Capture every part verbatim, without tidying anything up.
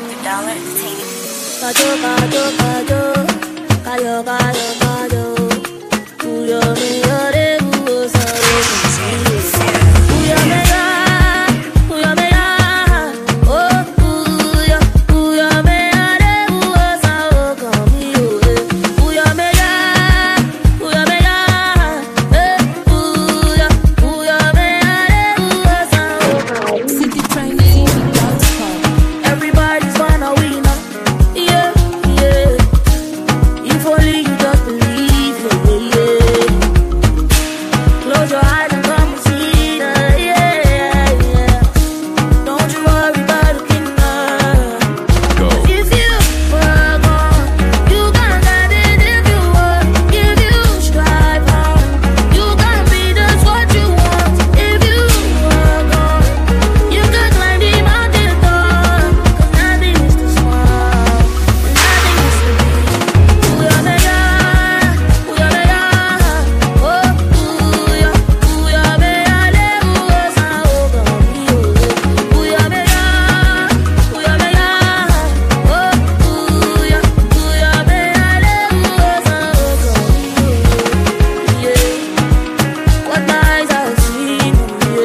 Doctor Dollar Entertainment. Kajo, kajo, kajo, kajo, kajo, kajo. Uyo me yore, uyo sare, uyo me ya, uyo me ya, oh uyo, uyo me yore, uyo sare, kami uyo, uyo me ya, uyo me ya, eh uyo, uyo me yore, uyo sare, kami. City Train T V dot com. Everybody's gonna win, yeah, yeah. If only you just believe, yeah, yeah. Close your eyes and come and see, yeah, yeah, yeah. Don't you worry about looking up. Go. If you were gone, you can get it if you work. If you strive hard, you can be just what you want. If you were gone, you can climb the mountain top. 'Cause nothing is too small, and nothing is too big. Uyo me ya, uyo me ya, oh uyo, uyo me ya le uyo sa oga mi o. Uyo me ya, uyo me ya, oh uyo, uyo me ya le uyo sa oga mi o. Yeah, what my eyes have seen,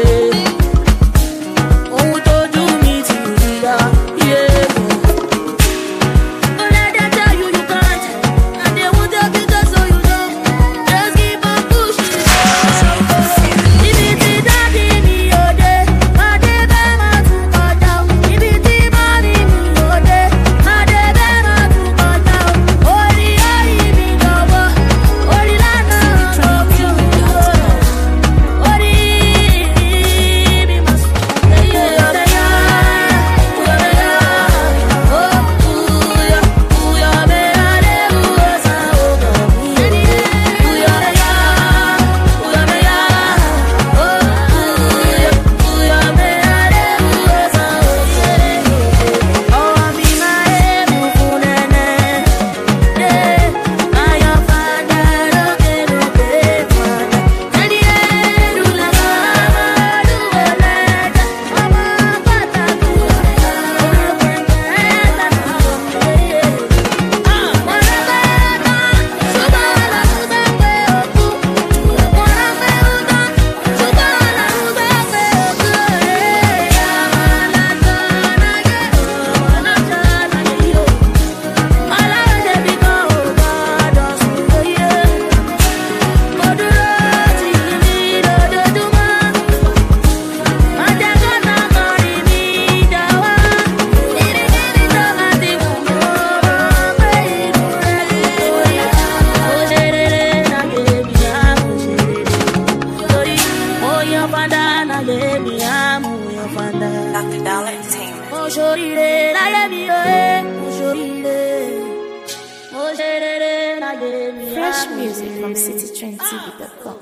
yeah. Ohun tójú mi ti rí ya, yeah. Don't let them tell you you can't, and they won't tell you just so you know. Just keep on pushing. Ibi tí dáàdì mi ò dé, má dé bẹ́ẹ̀ má tún kọjá o. Ibi tí mọ́mì mi ò dé, má dé bẹ́ẹ̀ má tún kọjá o. Orí orí mi jọ̀wọ́, orí lánàá lórí o. Orí mi má sùn. Uyo me ya, uyo me ya, oh uyo, uyo me ya le uyo sa oga mi o. Uyo me ya, uyo me ya, oh uyo, uyo me ya le uyo sa oga mi o. Oh mi ma e mu funene, eh ayo fada loke loke fada. Nani e lula mama luoleta, mama pata kuya, ona kwenda enda na yeah. Ah, mwana beba, subala uzakwe oku, mwana beba, subala uzakwe oku, eh ya mana tana ye, mana tana ye yo. Ala je biko oba dosu ye. Moduro ti mi dododuma. Ajagona kori mi dawa. Niri niri toga ti mumo pe inure oya. Oserere na yebi amu serere. Tori oya fanda na yebi amu oya fanda. Doctor Dollar Entertainment. Osorire la yebi oe. Osorire. Oserere na yebi amu Fresh music serere. from City Train T V dot com.